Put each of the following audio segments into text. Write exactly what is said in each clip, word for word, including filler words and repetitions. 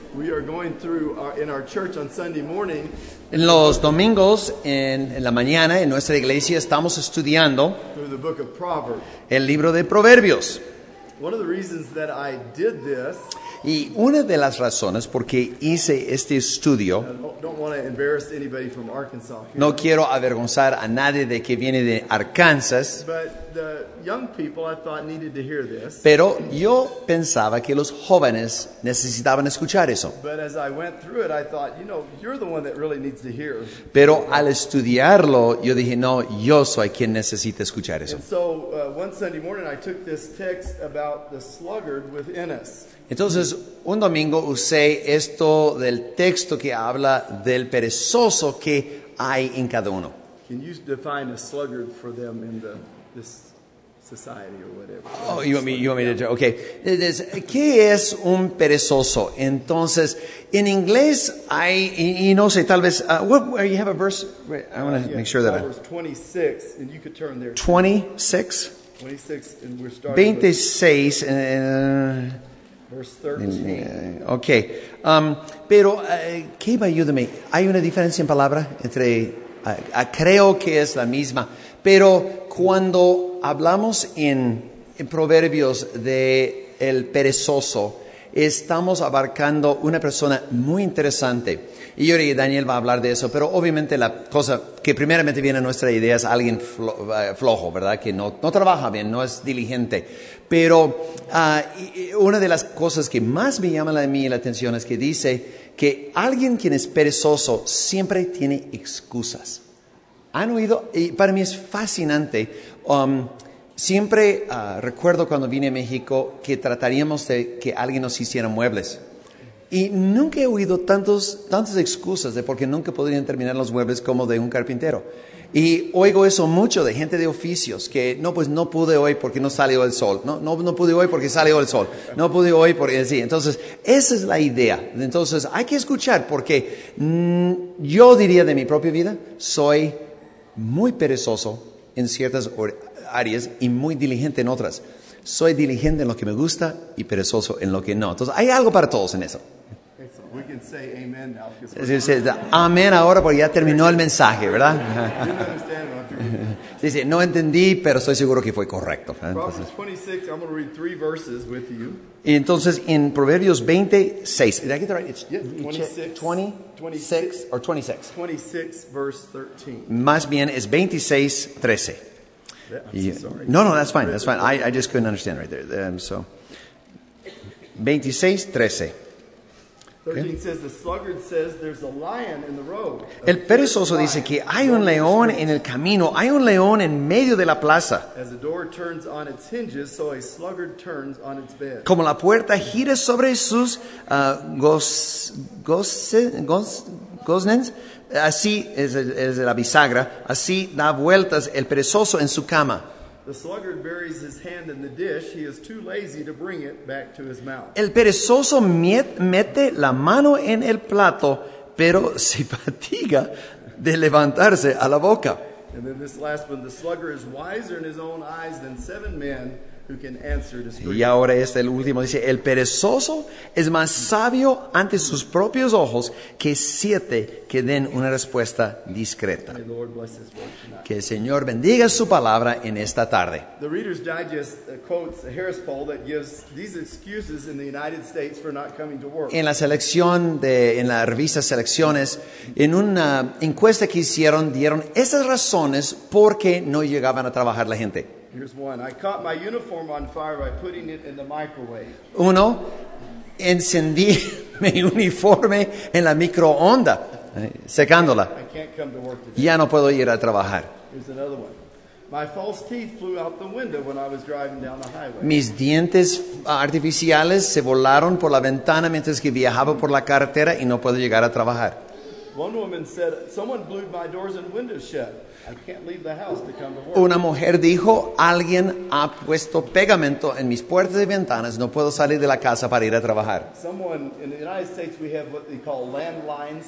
We are going through our, in our church on Sunday morning. En los domingos, en, en la mañana, en nuestra iglesia, estamos estudiando Through the book of Proverbs. el libro de Proverbios. One of the reasons that I did this, Y una de las razones por qué hice este I estudio, don't, don't want to embarrass anybody from Arkansas here, no quiero avergonzar a nadie de que viene de Arkansas, but the young people I thought needed to hear this. pero yo pensaba que los jóvenes necesitaban escuchar eso. But as I went through it, I thought, you know, you're the one that really needs to hear. Pero al estudiarlo, yo dije, no, yo soy quien necesita escuchar eso. And so uh, one Sunday morning, I took this text about the sluggard within us. Entonces, un domingo usé esto del texto que habla del perezoso que hay en cada uno. Can you define a sluggard for them in the, this society or whatever? Oh, you want me, you want me to, okay. Es- ¿Qué es un perezoso? Entonces, en inglés hay, y, y no sé, tal vez, uh, what, where you have a verse? Wait, I want to Yeah, make sure that I, Proverbs twenty-six, and you could turn there. twenty-six, twenty-six, and we're starting with veintiséis, uh, verse thirteen. Eh, Ok, um, pero eh, ¿qué me ayúdame? Hay una diferencia en palabra entre, ah, ah, creo que es la misma, pero cuando hablamos en, en Proverbios de el perezoso, estamos abarcando una persona muy interesante. Y yo creo que Daniel va a hablar de eso, pero obviamente la cosa que primeramente viene a nuestra idea es alguien flo- eh, flojo, ¿verdad? Que no, no trabaja bien, no es diligente. Pero ah, y- y una de las cosas que más me llama a mí la atención es que dice que alguien quien es perezoso siempre tiene excusas. ¿Han oído? Y para mí es fascinante. Um, siempre ah, recuerdo cuando vine a México que trataríamos de que alguien nos hiciera muebles. Y nunca he oído tantos, tantas excusas de por qué nunca podrían terminar los muebles como de un carpintero. Y oigo eso mucho de gente de oficios, que no, pues no pude hoy porque no salió el sol. No, no, no pude hoy porque salió el sol. No pude hoy porque sí. Entonces, esa es la idea. Entonces, hay que escuchar porque mm, yo diría de mi propia vida, soy muy perezoso en ciertas or- áreas y muy diligente en otras. Soy diligente en lo que me gusta y perezoso en lo que no. Entonces, hay algo para todos en eso. Excellent. We can say amen now. because Es we're- decir, amén ahora porque ya terminó el mensaje, ¿verdad? Didn't understand what I'm doing. Dice, no entendí, pero estoy seguro que fue correcto. Proverbs Entonces, twenty-six, I'm going to read three verses with you. y entonces en Proverbios veintiséis, did I get that right? It's Yeah, twenty-six. twenty, twenty-six or twenty-six. twenty-six, verse thirteen. Más bien es veintiséis, trece. Yeah, I'm Y- so sorry. no, no, that's fine, that's fine. I, I just couldn't understand right there. Um, so, veintiséis, trece. thirteen says, the sluggard says, there's a lion in the road. El perezoso dice que hay un león en el camino, hay un león en medio de la plaza. As the door turns on its hinges, so a sluggard turns on its bed. Como la puerta gira sobre sus ah, gos, goce- gos- gosnens, así es, el- es la bisagra, así da vueltas el perezoso en su cama. The sluggard buries his hand in the dish. He is too lazy to bring it back to his mouth. El perezoso miet- mete la mano en el plato, pero se fatiga de levantarse a la boca. And then this last one, the sluggard is wiser in his own eyes than seven men who can answer discreetly. Y ahora este, el último, dice, el perezoso es más sabio ante sus propios ojos que siete que den una respuesta discreta. May the Lord bless his word tonight. Que el Señor bendiga su palabra en esta tarde. The Reader's Digest uh, quotes a Harris poll that gives these excuses in the United States for not coming to work. En la selección de, en la revista Selecciones, en una encuesta que hicieron, dieron esas razones por qué no llegaban a trabajar la gente. Here's one. I caught my uniform on fire by putting it in the microwave. Uno, encendí mi uniforme en la microonda, eh, secándola. I can't come to work today. Ya no puedo ir a trabajar. Here's another one. My false teeth flew out the window when I was driving down the highway. Mis dientes artificiales se volaron por la ventana mientras que viajaba por la carretera y no puedo llegar a trabajar. One woman said, someone glued my doors and windows shut. I can't leave the house to come to work. Una mujer dijo, alguien ha puesto pegamento en mis puertas y ventanas, no puedo salir de la casa para ir a trabajar. Someone in the United States, we have what they call landlines,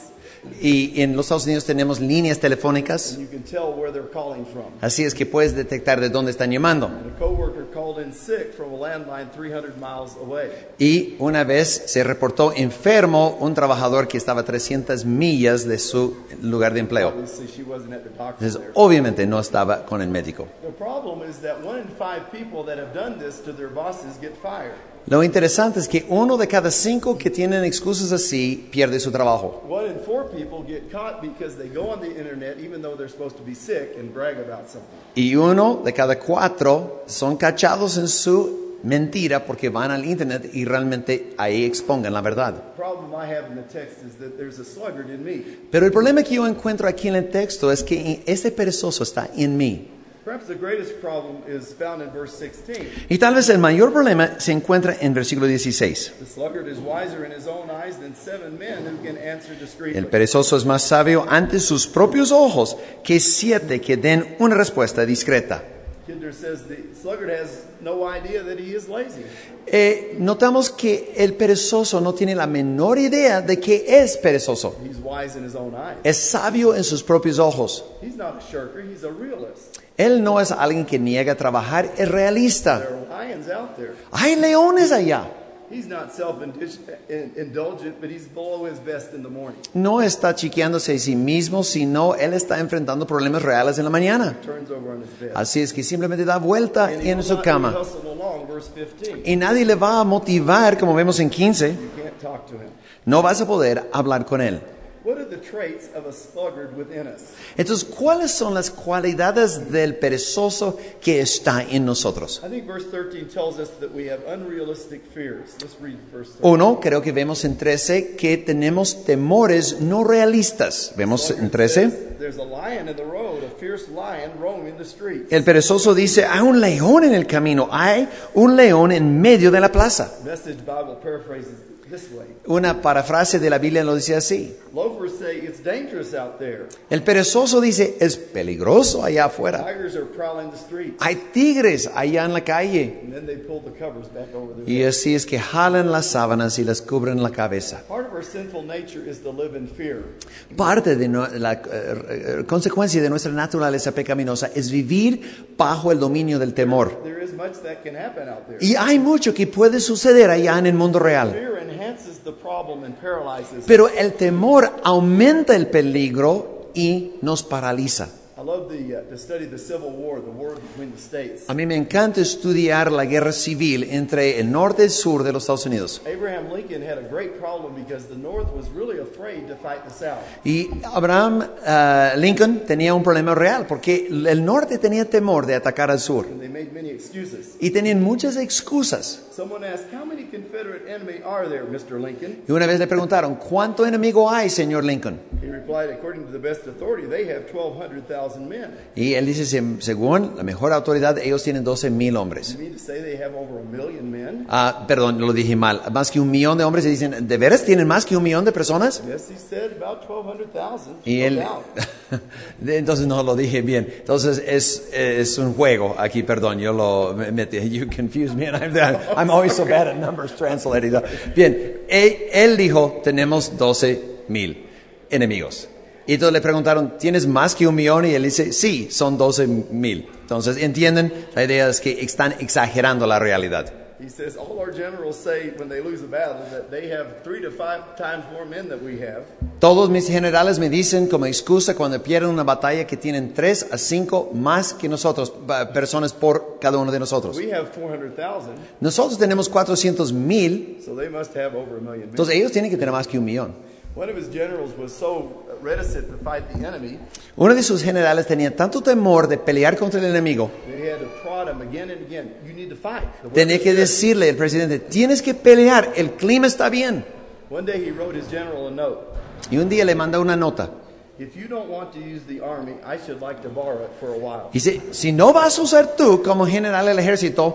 Y en los Estados Unidos tenemos líneas telefónicas, and you can tell where they're calling from. así es que puedes detectar de dónde están llamando. And a coworker called in sick from a landline three hundred miles away. Y una vez se reportó enfermo un trabajador que estaba a trescientas millas de su lugar de empleo. Obviously, she wasn't at the doctor Entonces, there. obviamente no estaba con el médico. The problem is that one in five people that have done this to their bosses get fired. Lo interesante es que uno de cada cinco que tienen excusas así pierde su trabajo. One in four people get caught because they go on the internet even though they're supposed to be sick and brag about something. Y uno de cada cuatro son cachados en su mentira porque van al internet y realmente ahí expongan la verdad. The problem I have in the text is that there's a sluggard in me. Pero el problema que yo encuentro aquí en el texto es que este perezoso está en mí. Perhaps the greatest problem is found in verse sixteen. Y tal vez el mayor problema se encuentra en versículo dieciséis. The sluggard is wiser in his own eyes than seven men who can answer discreetly. El perezoso es más sabio ante sus propios ojos que siete que den una respuesta discreta. Kidder says the sluggard has no idea that he is lazy. Eh, notamos que el perezoso no tiene la menor idea de que es perezoso. He's wise in his own eyes. Es sabio en sus propios ojos. He's not a shirker, he's a realist. Él no es alguien que niega trabajar, es realista. There are lions out there. Hay leones allá. He's not self-indulgent, but he's below his best in the morning. No está chiqueándose a sí mismo, sino él está enfrentando problemas reales en la mañana. Turns over on his bed. Así es que simplemente da vuelta And he en will su not be cama. hustled along, verse fifteen. Y nadie le va a motivar, como vemos en quince. You can't talk to him. No vas a poder hablar con él. What are the traits of a sluggard within us? Entonces, ¿cuáles son las cualidades del perezoso que está en nosotros? I think verse thirteen tells us that we have unrealistic fears. Let's read verse thirteen. Uno, creo que vemos en trece que tenemos temores no realistas. Vemos en trece. There's a lion in the road, a fierce lion roaming the street. El perezoso dice, hay un león en el camino, hay un león en medio de la plaza. Message Bible paraphrases it this way. Una parafrase de la Biblia lo dice así. Loafers say it's dangerous out there. El perezoso dice, es peligroso allá afuera. Tigers are prowling the streets. Hay tigres allá en la calle. And then they pull the covers back over their Y head. así es que jalan las sábanas y las cubren la cabeza. Part of our sinful nature is to live in fear. Parte de no- la eh, eh, consecuencia de nuestra naturaleza pecaminosa es vivir bajo el dominio del temor. There is much that can happen out there. Y hay mucho que puede suceder allá en el mundo real. Fear enhances the problem and paralyzes. Pero el temor aumenta el peligro y nos paraliza. I love the, uh, to study the Civil War, the war between the states. A mí me encanta estudiar la guerra civil entre el norte y el sur de los Estados Unidos. Abraham Lincoln had a great problem because the North was really afraid to fight the South. Y Abraham eh, Lincoln tenía un problema real porque el norte tenía temor de atacar al sur. And they made many excuses. Y tenían muchas excusas. Someone asked, how many Confederate enemy are there, Mister Lincoln? Y una vez le preguntaron, ¿cuánto enemigo hay, señor Lincoln? He replied, according to the best authority, they have twelve hundred thousand men. Y él dice, "Se- según la mejor autoridad, ellos tienen doce mil hombres. You mean to say they have over a million men? Ah, perdón, lo dije mal. Más que un millón de hombres. Y dicen, ¿de veras tienen más que un millón de personas? Yes, he said about twelve hundred thousand. Y No él, doubt. entonces no lo dije bien. Entonces es, es un juego aquí, perdón, yo lo metí. You confuse me, and I'm, I'm always so bad at numbers translating. Bien, él, él dijo, tenemos doce mil enemigos. Y entonces le preguntaron, ¿tienes más que un millón? Y él dice, sí, son doce mil. Entonces, ¿entienden? La idea es que están exagerando la realidad. He says all our generals say when they lose a battle that they have three to five times more men than we have. Todos mis generales me dicen como excusa cuando pierden una batalla que tienen tres a cinco más que nosotros, pa- personas por cada uno de nosotros. We have four hundred thousand, Nosotros tenemos cuatrocientos mil, so they must have over a million men. entonces ellos tienen que tener más que un millón. One of his generals was so reticent to fight the enemy Uno de sus generales tenía tanto temor de pelear contra el enemigo, that he had to prod him again and again. You need to fight. The weather tenía is que good." decirle al presidente, tienes que pelear, el clima está bien. One day he wrote his general a note. Y un día le manda una nota. If you don't want to use the army, I should like to borrow it for a while. Dice, si no vas a usar tú como general del ejército,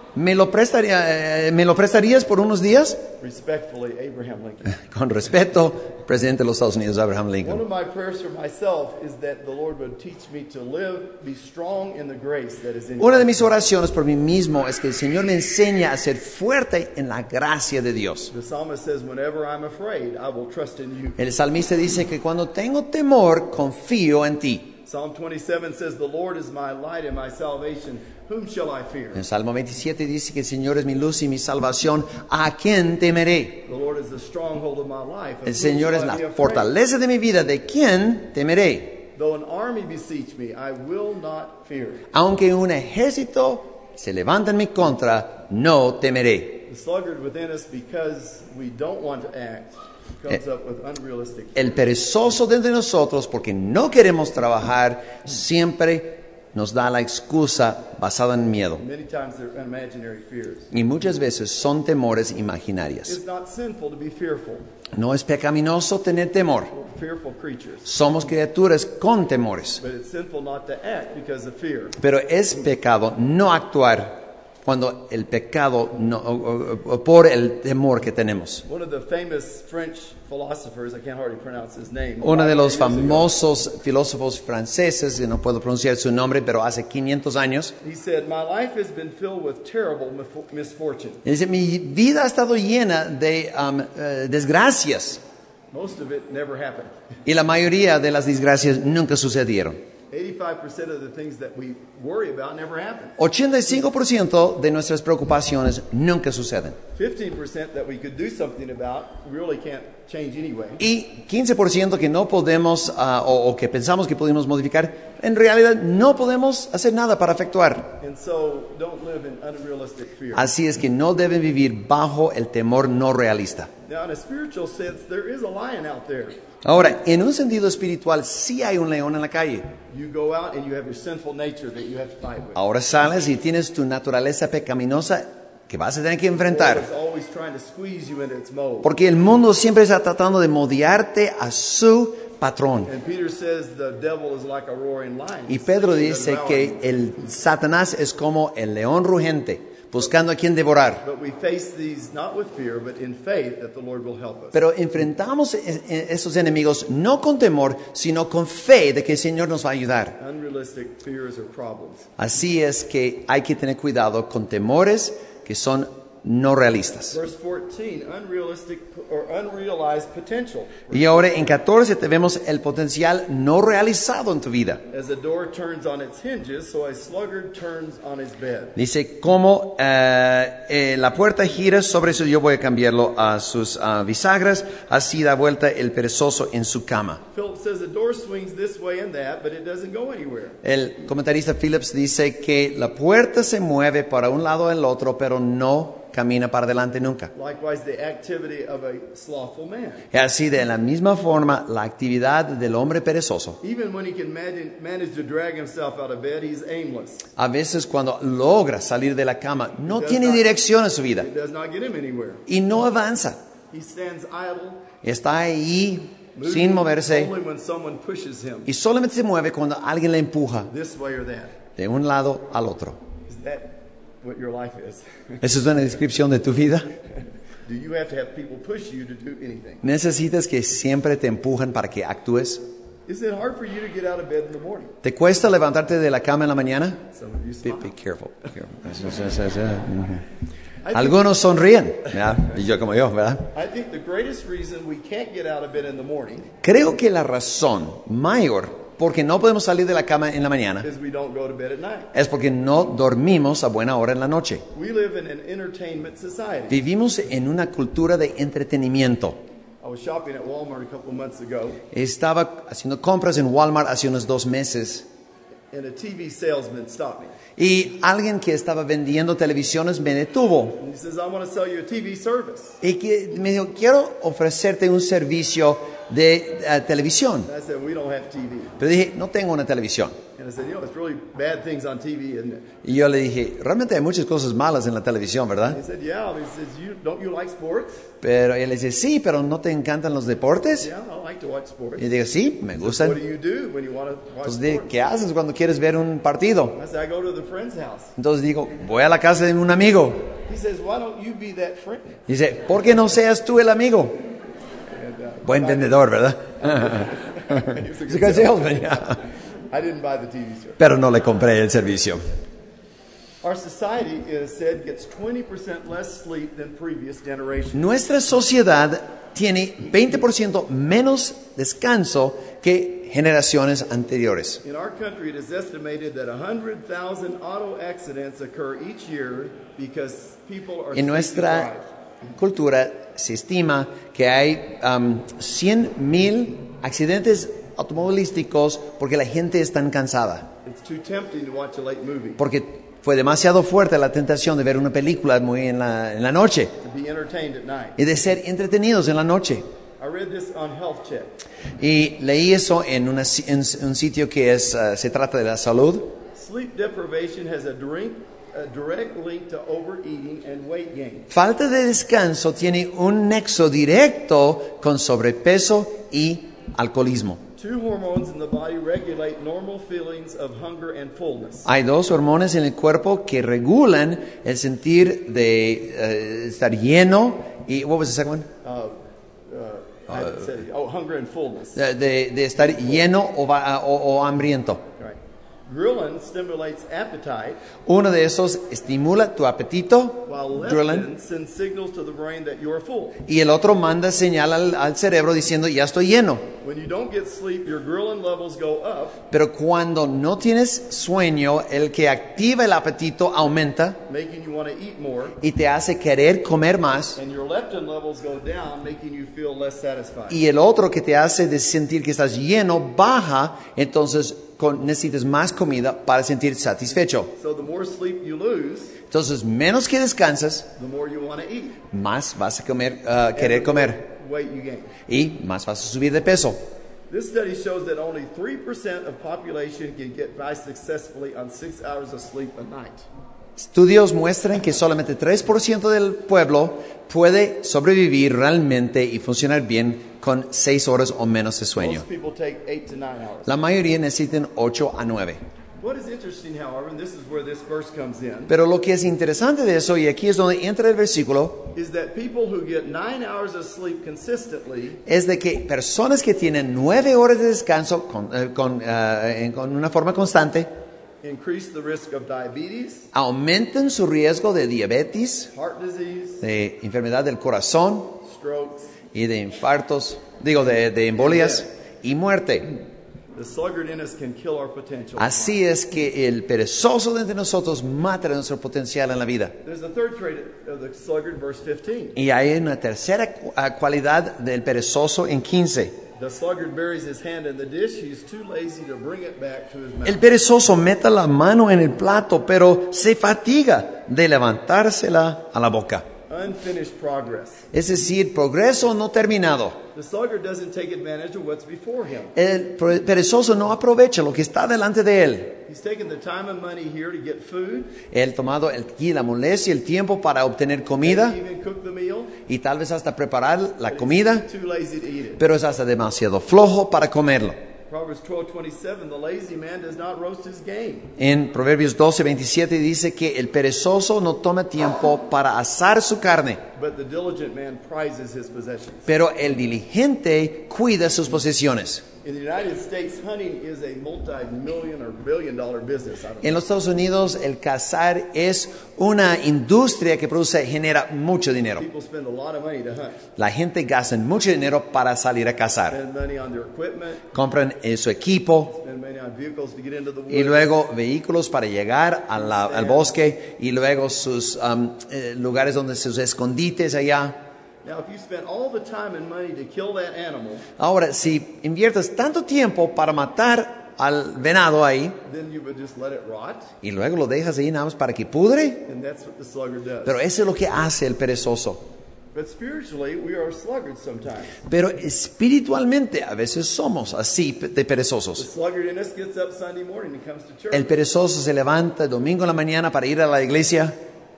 ¿Me lo, prestaría, eh, ¿Me lo prestarías por unos días? Respectfully, Abraham Lincoln. Con respeto, presidente de los Estados Unidos, Abraham One Lincoln. of my prayers for myself is that the Lord would teach me to live, be strong in the grace that is in Una de Christ. mis oraciones por mí mismo es que el Señor me enseñe a ser fuerte en la gracia de Dios. The psalmist says, whenever I'm afraid, I will trust in you. El salmista dice que cuando tengo temor, confío en ti. Psalm twenty-seven says, the Lord is my light and my salvation. Whom shall I fear? En Salmo veintisiete dice que el Señor es mi luz y mi salvación. ¿A quién temeré? The Lord is the stronghold of my life. Of El whom Señor shall es I la be afraid? fortaleza de mi vida. ¿De quién temeré? Though an army beseech me, I will not fear. Aunque un ejército se levanta en mi contra, no temeré. The sluggard within us, because we don't want to act, comes up with unrealistic. El perezoso dentro de nosotros, porque no queremos trabajar, siempre nos da la excusa basada en miedo. Many times they're imaginary fears. Y muchas veces son temores imaginarios. It's not sinful to be fearful. No es pecaminoso tener temor. We're fearful creatures. Somos criaturas con temores. But it's sinful not to act because of fear. Pero es pecado no actuar cuando el pecado no, o- o- o por el temor que tenemos. One of the famous French philosophers, I can't hardly pronounce his name. Uno de los Years ago, famosos filósofos franceses, y no puedo pronunciar su nombre, pero hace quinientos años, He said, "My life has been filled with terrible mif- misfortune. dice, mi vida ha estado llena de um, eh, desgracias Most of it never happened. y la mayoría de las desgracias nunca sucedieron. eighty-five percent of the things that we worry about never happen. ochenta y cinco por ciento de nuestras preocupaciones nunca suceden. fifteen percent that we could do something about really can't change anyway. Y quince por ciento que no podemos ah, o, o que pensamos que podemos modificar, en realidad no podemos hacer nada para efectuar. And so don't live in unrealistic fear. Así es que no deben vivir bajo el temor no realista. Now, in a spiritual sense, there is a lion out there. Ahora, en un sentido espiritual, sí hay un león en la calle. You go out and you have your sinful nature that you have to fight with. Ahora sales y tienes tu naturaleza pecaminosa que vas a tener que It's enfrentar. always trying to squeeze you into its mold. Porque el mundo siempre está tratando de moldearte a su patrón. And Peter says the devil is like a roaring lion. Y Pedro He dice devours que you. el Satanás es como el león rugente, buscando a quien devorar. But we face these not with fear, but in faith that the Lord will help us. Pero enfrentamos e- e- esos enemigos no con temor, sino con fe de que el Señor nos va a ayudar. Unrealistic fears or problems. Así es que hay que tener cuidado con temores que son no realistas. Verse fourteen, unrealistic or unrealized potential. Y ahora en catorce te vemos el potencial no realizado en tu vida. As a door turns on its hinges, so a sluggard turns on his bed. Dice, como eh, eh, la puerta gira, sobre eso yo voy a cambiarlo a sus ah, bisagras, así da vuelta el perezoso en su cama. Philip says the door swings this way and that, but it doesn't go anywhere. El comentarista Phillips dice que la puerta se mueve para un lado o el otro, pero no camina para adelante nunca. Likewise, the activity of a slothful man. Y así de la misma forma, la actividad del hombre perezoso. Even when he can manage, manage to drag himself out of bed, he's aimless. A veces cuando logra salir de la cama, no tiene dirección en su vida It does not get him anywhere. y no avanza. He stands idle, Está ahí moving sin moverse only when someone pushes him y solamente se mueve cuando alguien le empuja this way or that. de un lado al otro. Is that what your life is? ¿Eso es una descripción de tu vida? Do you have to have people push you to do anything? ¿Necesitas que siempre te empujan para que actúes? Is it hard for you to get out of bed in the morning? ¿Te cuesta levantarte de la cama en la mañana? Some of you Be, smile. be careful. be careful. Algunos sonríen, ¿verdad? Y yo como yo, ¿verdad? I think the greatest reason we can't get out of bed in the morning Creo que la razón mayor por que no podemos salir de la cama en la mañana is we don't go to bed at night. es porque no dormimos a buena hora en la noche. We live in an entertainment society. Vivimos en una cultura de entretenimiento. I was shopping at Walmart a couple of months ago, Estaba haciendo compras en Walmart hace unos dos meses and a T V salesman stopped me. y alguien que estaba vendiendo televisiones me detuvo And he says, I want to sell you a T V service. y que me dijo, quiero ofrecerte un servicio de uh, televisión. And I said, we don't have T V. Pero dije, no tengo una televisión. And I said, you know, it's really bad things on T V, isn't it? Y yo le dije, realmente hay muchas cosas malas en la televisión, ¿verdad? He said, yeah. He says, you, don't you like sports? Pero él le dice, sí, pero ¿no te encantan los deportes? Yeah, I like to watch sports. Y digo, sí, me What do gustan. you do when you want to watch Entonces dije, sports? ¿qué haces cuando quieres ver un partido? I said, I go to the friend's house. Entonces digo, voy a la casa de un amigo. He says, why don't you be that friend? Dice, ¿por qué no seas tú el amigo? And, uh, Buen vendedor, ¿verdad? he was a It's a good good salesman, yeah. salesman. I didn't buy the T V show. Pero no le compré el servicio. Our society, it is said, gets twenty percent less sleep than previous generations. Nuestra sociedad tiene veinte por ciento menos descanso que generaciones anteriores. In our country, it is estimated that one hundred thousand auto accidents occur each year because people are En nuestra cultura se estima que hay um, cien mil accidentes automovilísticos porque la gente está cansada. It's too tempting to watch a late movie, Porque fue demasiado fuerte la tentación de ver una película muy en la, en la noche to be entertained at night. y de ser entretenidos en la noche. I read this on Health Check. Y leí eso en, una, en un sitio que es, uh, se trata de la salud. Sleep deprivation has a direct, a direct link to overeating and weight gain. Falta de descanso tiene un nexo directo con sobrepeso y alcoholismo. Two hormones in the body regulate normal feelings of hunger and fullness. Hay dos hormonas en el cuerpo que regulan el sentir de eh, estar lleno y, what was the second one? Uh, uh, I haven't said it. Oh, hunger and fullness. De, de- de estar lleno o, va- o- o hambriento. Right. Ghrelin stimulates appetite, Uno de esos estimula tu apetito, while ghrelin, leptin sends signals to the brain that you are full. y el otro manda señal al, al cerebro diciendo ya estoy lleno. When you don't get sleep, your ghrelin levels go up, Pero cuando no tienes sueño, el que activa el apetito aumenta making you want to eat more, y te hace querer comer más. and your leptin levels go down, making you feel less satisfied. Y el otro que te hace de sentir que estás lleno baja, entonces con- necesitas más comida para sentir satisfecho. So the more sleep you lose, Entonces, menos que descansas, the more you want to eat, más vas a comer, uh, querer and the comer more weight you gain. y más vas a subir de peso. This study shows that only three percent of population can get by successfully on six hours of sleep a night. Estudios muestran que solamente tres por ciento del pueblo puede sobrevivir realmente y funcionar bien con seis horas o menos de sueño. Most people take eight to nine hours. La mayoría necesitan ocho a nueve. What is interesting, however, and this is where this verse comes in, Pero lo que es interesante de eso, y aquí es donde entra el versículo, is that people who get nine hours of sleep consistently es de que personas que tienen nueve horas de descanso con, eh, con, eh, en- con una forma constante increase the risk of diabetes, aumentan su riesgo de diabetes, heart disease, de enfermedad del corazón strokes. y de infartos, digo, de, de embolias y muerte. The sluggard in us can kill our potential. Así es que el perezoso de entre nosotros mata nuestro potencial en la vida. There's a third trait of the sluggard, verse fifteen. Y hay una tercera cu- ah, cualidad del perezoso en quince. The sluggard buries his hand in the dish. He's too lazy to bring it back to his mouth. El perezoso mete la mano en el plato, pero se fatiga de levantársela a la boca. Unfinished progress. Es decir, progreso no terminado. The sluggard doesn't take advantage of what's before him. El pre- perezoso no aprovecha lo que está delante de él. He's taken the time and money here to get food, Él ha tomado el, y la molestia y el tiempo para obtener comida maybe even cook the meal, y tal vez hasta preparar la but comida, he's too lazy to eat it. pero es hasta demasiado flojo para comerlo. Proverbs twelve twenty-seven, the lazy man does not roast his game. En Proverbios doce veintisiete dice que el perezoso no toma tiempo para asar su carne, But the diligent man prizes his possessions. pero el diligente cuida sus posesiones. In the United States, hunting is a multi-million or billion-dollar business. I don't En los Estados Unidos el cazar es una industria que produce, genera mucho dinero. People spend a lot of money to hunt. La gente gasta mucho dinero para salir a cazar. Spend money on their equipment, Compran eh, su equipo spend money on vehicles to get into the woods. y luego vehículos para llegar a la- al bosque y luego sus um, eh, lugares donde sus escondites allá. Now, if you spend all the time and money to kill that animal, Ahora, si inviertes tanto tiempo para matar al venado ahí then you would just let it rot, y luego lo dejas ahí nada más para que pudre, and that's what the sluggard does. pero eso es lo que hace el perezoso. But spiritually, we are sluggards sometimes. Pero espiritualmente a veces somos así de The perezosos. sluggard in us gets up Sunday morning and comes to church. El perezoso se levanta el domingo en la mañana para ir a la iglesia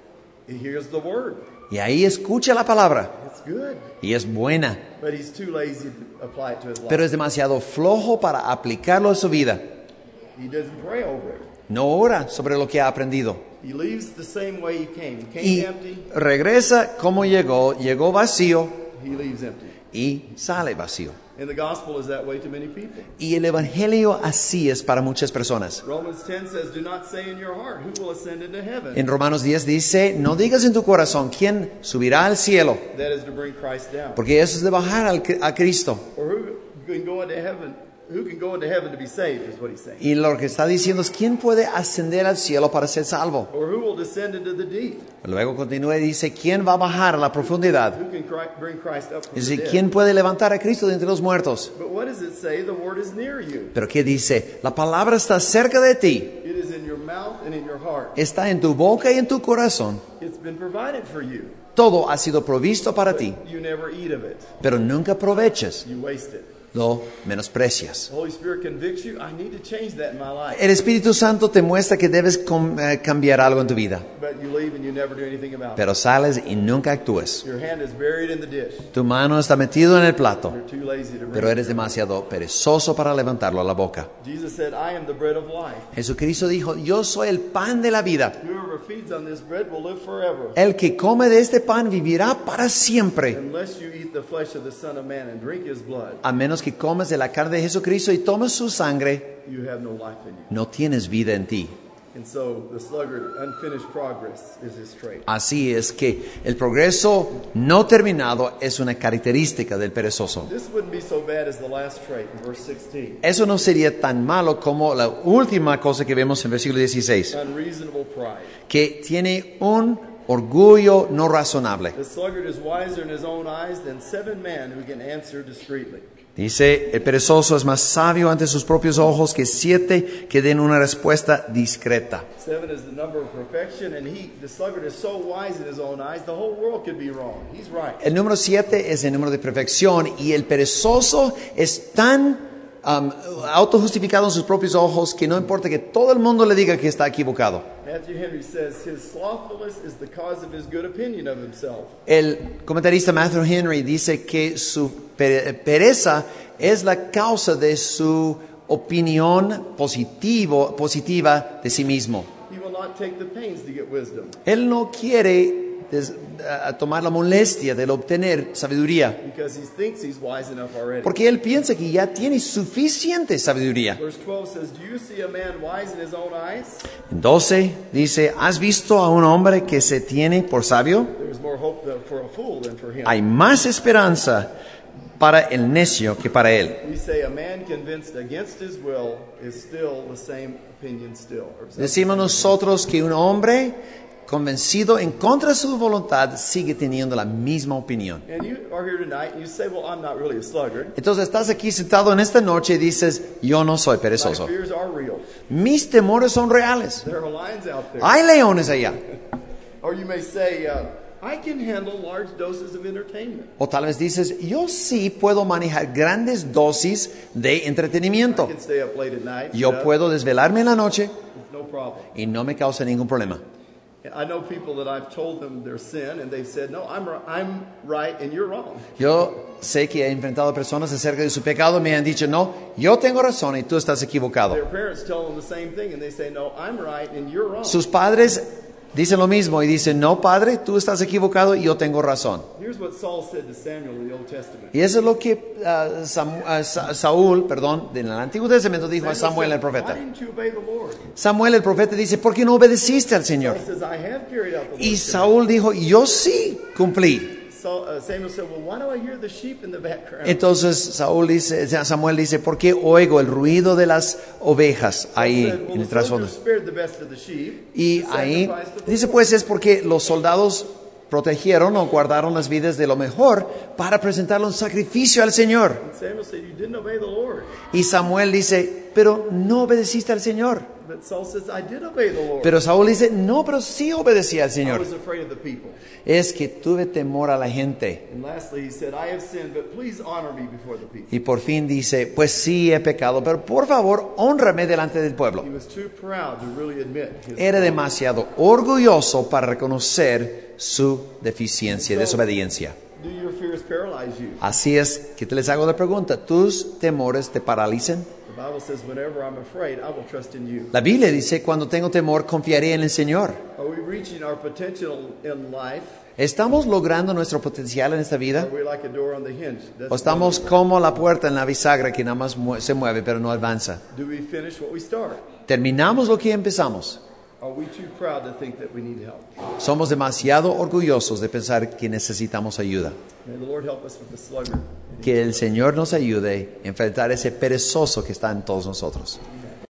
He hears the word. y ahí escucha la palabra It's good. y es buena, But he's too lazy to apply it to his life. pero es demasiado flojo para aplicarlo a su vida. He doesn't pray over it. No ora sobre lo que ha aprendido He leaves the same way he came. He came y empty. regresa como llegó, llegó vacío He leaves empty. y sale vacío. And the gospel is that way to many people. Y el evangelio así es para muchas personas. Romans ten says, "Do not say in your heart, who will ascend into heaven?" En Romanos diez dice, no digas en tu corazón, ¿quién subirá al cielo? That is to bring Christ down. Porque eso es de bajar al- a Cristo. Or who can go into heaven? Who can go into heaven to be saved? Is what he's saying. Y lo que está diciendo es, ¿quién puede ascender al cielo para ser salvo? Or who will descend into the deep? Luego continúa y dice, ¿quién va a bajar a la profundidad? Who can cri- bring Christ up from Es the decir, dead? ¿quién puede levantar a Cristo de entre los muertos? But what does it say? The word is near you. Pero ¿qué dice? La palabra está cerca de ti, It is in your mouth and in your heart. está en tu boca y en tu corazón. It's been provided for you. Todo ha sido provisto para ti, You never eat of it. pero nunca aproveches, You waste it. lo menosprecias. The Holy Spirit convicts you. I need to change that in my life. El Espíritu Santo te muestra que debes com- eh, cambiar algo en tu vida, But you leave and you never do anything about it. pero sales y nunca actúes. Your hand is buried in the dish. Tu mano está metido en el plato, You're too lazy to bring pero it. eres demasiado perezoso para levantarlo a la boca. Jesus said, I am the bread of life. Jesucristo dijo, yo soy el pan de la vida. Whoever feeds on this bread will live forever. El que come de este pan vivirá para siempre, Unless you eat the flesh of the Son of Man and drink his blood, a menos que comes de la carne de Jesucristo y tomes su sangre, you have no life in you. no tienes vida en ti. And so the sluggard, unfinished progress is his trait. Así es que el progreso no terminado es una característica del perezoso. This wouldn't be so bad as the last trait in verse sixteen. Eso no sería tan malo como la última cosa que vemos en versículo dieciséis, Unreasonable pride. que tiene un orgullo no razonable. The sluggard is wiser in his own eyes than seven men who can answer discreetly. Dice, el perezoso es más sabio ante sus propios ojos que siete que den una respuesta discreta. Seven is the number of perfection, and he, the sluggard, is so wise in his own eyes, the whole world could be wrong. He's right. El número siete es el número de perfección y el perezoso es tan um, autojustificado en sus propios ojos que no importa que todo el mundo le diga que está equivocado. Matthew Henry says his slothfulness is the cause of his good opinion of himself. El comentarista Matthew Henry dice que su pere- pereza es la causa de su opinión positivo, positiva de sí mismo. He will not take the pains to get wisdom Él no quiere des- a tomar la molestia de obtener sabiduría, because he thinks he's wise enough already. porque él piensa que ya tiene suficiente sabiduría. Verse twelve says, "Do you see a man wise in his own eyes? En doce dice, ¿has visto a un hombre que se tiene por sabio? There's more hope than- for a fool than for him." Hay más esperanza para el necio que para él. We say a man convinced against his will is still the same opinion still. Or something. Decimos nosotros que un hombre convencido en contra de su voluntad sigue teniendo la misma opinión. And you are here tonight and you say, well, I'm not really a sluggard. Entonces estás aquí sentado en esta noche y dices, yo no soy My perezoso. fears are real. Mis temores son reales. There are lions out there. Hay leones allá. Or you may say, uh, I can handle large doses of entertainment. O tal vez dices, yo sí puedo manejar grandes dosis de I entretenimiento. can stay up late at night. Yo get up, puedo desvelarme en la noche it's no problem. y no me causa ningún problema. I know people that I've told them their sin and they've said, no, I'm, ri- I'm right and you're wrong. Yo sé que he enfrentado personas acerca de su pecado, me han dicho, no, yo tengo razón y tú estás equivocado. Their parents tell them the same thing and they say, no, I'm right and you're wrong. Sus padres dicen lo mismo y dicen, no, padre, tú estás equivocado y yo tengo razón. Here's what Saul said to Samuel in the Old Testament. Y eso es lo que uh, Sam- uh, Sa- Saúl, perdón, en el Antiguo Testamento dijo a Samuel el said, profeta. why didn't you obey the Lord? Samuel el profeta dice, ¿por qué no obedeciste al Señor? He says, I have carried out the Lord's Y command. Saúl dijo, yo sí cumplí. So, uh, Samuel said, well, why do I hear the sheep in the background? Entonces Saúl dice, Samuel dice, ¿por qué oigo el ruido de las ovejas ahí He said, well, en el the trasfondo? soldiers spared the best of the sheep Y to ahí sacrifice to the dice, Lord. pues es porque los soldados protegieron o guardaron las vidas de lo mejor para presentarle un sacrificio al Señor. And Samuel said, you didn't obey the Lord. Y Samuel dice, pero no obedeciste al Señor. But Saul says, I did obey the Lord. Pero Saúl dice, no, pero sí obedecía al I Señor. was afraid of the people. Es que tuve temor a la gente. And lastly, he said, I have sinned, but please honor me before the people. Y por fin dice, pues sí he pecado, pero por favor, hónrame delante del pueblo. He was too proud to really admit his Era demasiado orgulloso para reconocer su deficiencia, desobediencia. Do your fears paralyze you? Así es que te les hago la pregunta, ¿tus temores te paralicen? The Bible says, whenever I'm afraid, I will trust in you. La Biblia dice, cuando tengo temor, confiaré en el Señor. Are we reaching our potential in life? ¿Estamos logrando nuestro potencial en esta vida? Are we like a door on the hinge? That's ¿O estamos como la puerta en la bisagra que nada más mue- se mueve pero no avanza? Do we finish what we start? ¿Terminamos lo que empezamos? Are we too proud to think that we need help? Somos demasiado orgullosos de pensar que necesitamos ayuda. May the Lord help us with the sluggard. Que el Señor nos ayude a enfrentar ese perezoso que está en todos nosotros.